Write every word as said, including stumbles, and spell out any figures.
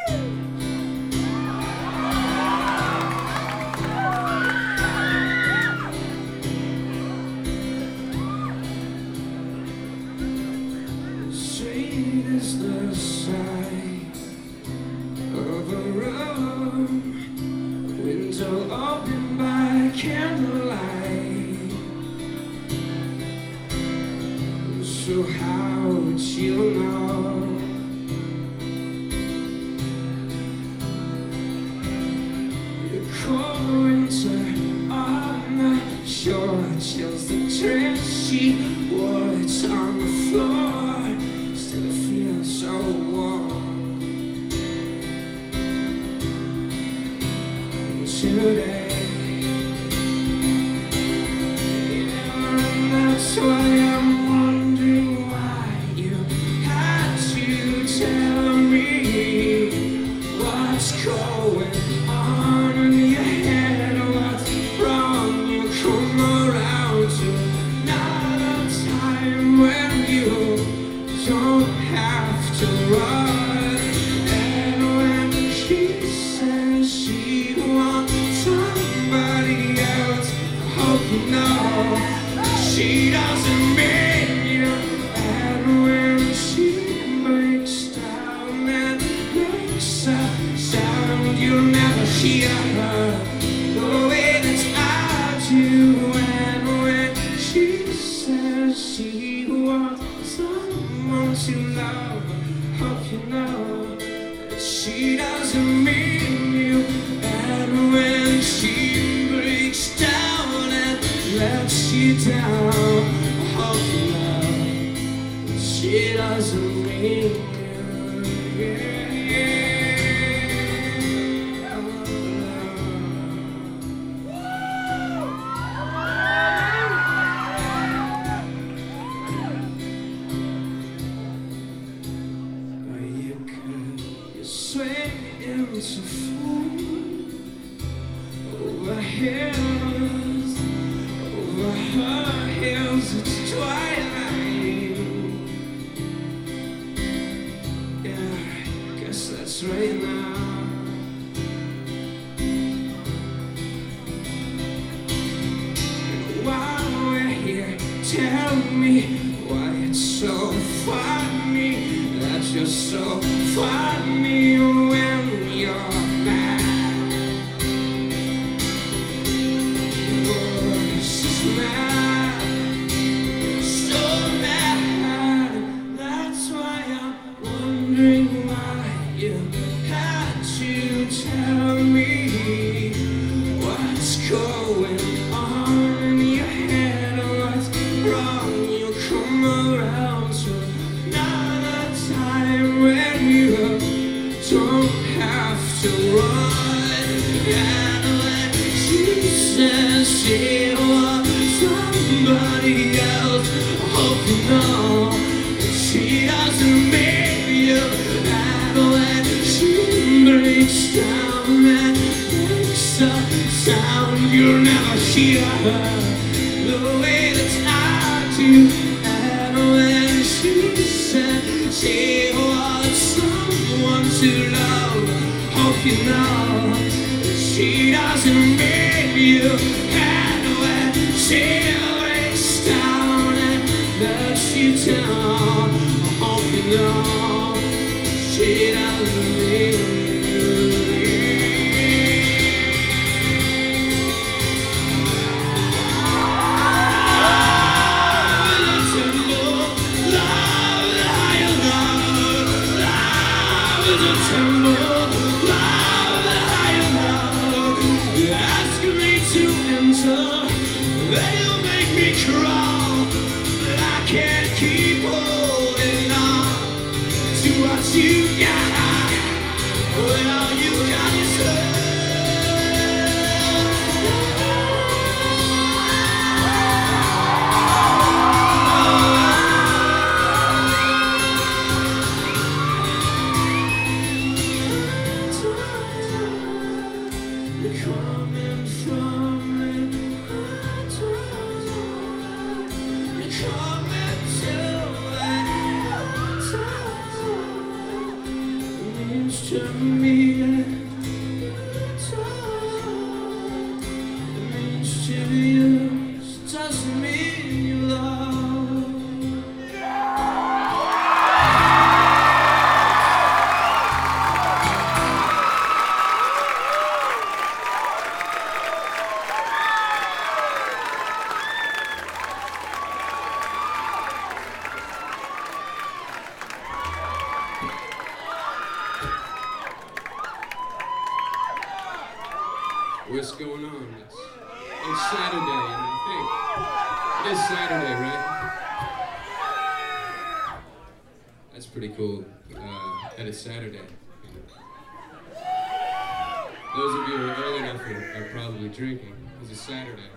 Sweet is the sight of a room, window open by candlelight. So how would you know? The cold winter on the shore chills the dress she wore. It's on the floor, still feels so warm. Today, yeah, and that's why I'm wondering why you had to tell me what's going on in your head, what's wrong. You come around to another time when you don't have to run. And when she says she wants somebody else, I hope you know she doesn't mean you. And when she breaks down and makes a sound, you'll never hear her the way that I do. And when she says she wants someone to love, I hope you know that she doesn't mean you. And when she breaks down and lets you down, I hope you know that she doesn't mean you. Yeah. Sway into food over hills, over her hills. It's twilight. Yeah, I guess that's right now. And while we're here, tell me why it's so funny that you're so funny when you're mad. Oh, she's mad, so mad. That's why I'm wondering why you had to tell me what's going on in your head, what's wrong. You come around to another time when you don't have to run. And when she says she wants somebody else, I hope you know that she doesn't mean you. And when she breaks down and makes a sound, you'll never hear her the way that I do. And when she said she wants someone to love, hope you know that she doesn't mean you. And when she breaks down and lets you down, I hope you know she doesn't mean you. They'll make me crawl, but I can't keep holding on to what you got. Well, you got yourself. You're coming from it. Coming to means to me. And it means to you. It doesn't mean you love. What's going on? It's, it's Saturday, and I think it is Saturday, right? That's pretty cool. Uh, that it's Saturday. Those of you who are early enough are, are probably drinking. It's a Saturday.